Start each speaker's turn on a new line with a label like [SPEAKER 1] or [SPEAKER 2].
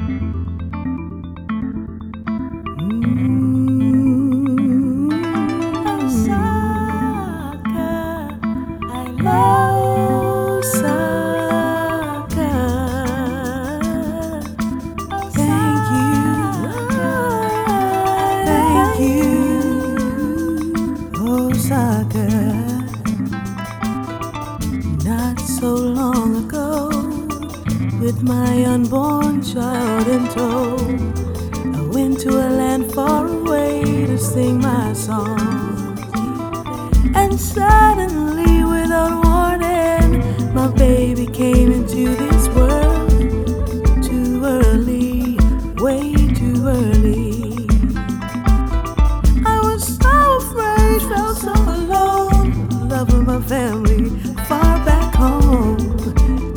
[SPEAKER 1] Osaka, I love Osaka. Thank you, Osaka. Not so long ago, with my unborn child in tow, I went to a land far away to sing my song. And suddenly, without warning, my baby came